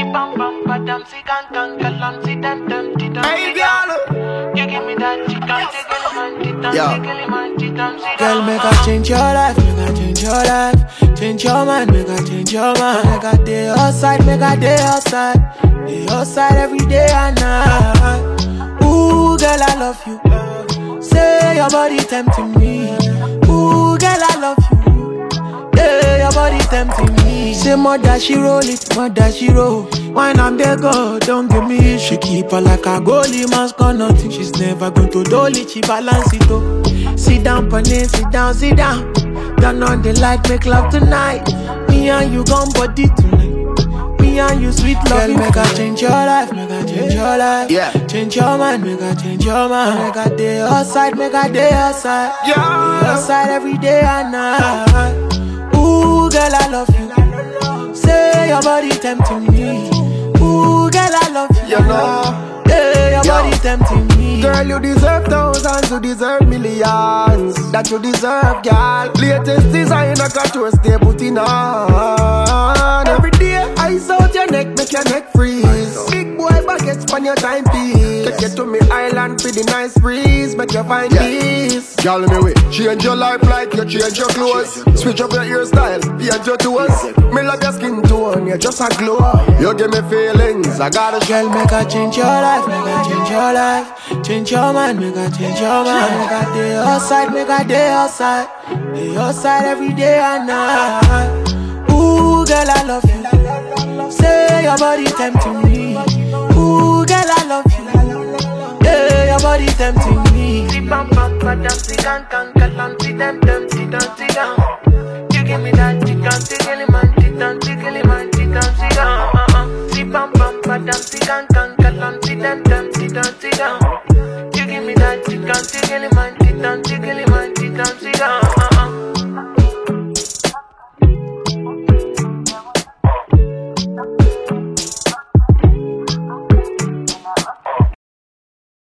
Hey, girl. You give me that chicken, Girl, make I change your life, make I change your life. Change your mind, make I change your mind. Make I day outside, make I day outside. Day outside every day and night. Ooh, girl, I love you. Say your body tempting me. Ooh, girl, I love you. Yeah, your body tempting me. Say mother, she roll it, mother, she roll. When I'm there, go, don't give me. She keep her like a goalie, man's got nothing. She's never going to dolly, she balance it up. Sit down, Panay, sit down, sit down. Turn on the light, make love tonight. Me and you gon' body tonight. Me and you sweet love. Girl, make I change your life, make I change your life. Yeah. Change your mind, make I change your mind. Make I day outside, make I day outside. Yeah. Day outside every day and night. Ooh, girl, I love you. Say your body tempting me. Ooh, girl, I love you. You know. Yeah, your body tempting me. Girl, you deserve thousands, you deserve millions. That you deserve, girl. Latest designer got to stay putting on. Every day, ice out your neck, make your neck freeze. Big boy baguettes on your timepiece. Take you to me island for the nice breeze, make you find peace. Girl, me way, change your life like you change your clothes. Switch up your hairstyle, paint your toes. Me love your skin tone, you just a glow. You give me feelings, I gotta Girl, make I change your life, make I change your life. Change your mind, make I change your mind. Make I day outside, make I day outside. Day outside every day and night. Ooh, girl, I love you. Say your body tempting me. Ooh, girl, I love you. Yeah, your body tempting me. You give me that chicken, tickle man, titan, tickle man, titan, you give me that chicken, tickle man, titan, tickle man, titan,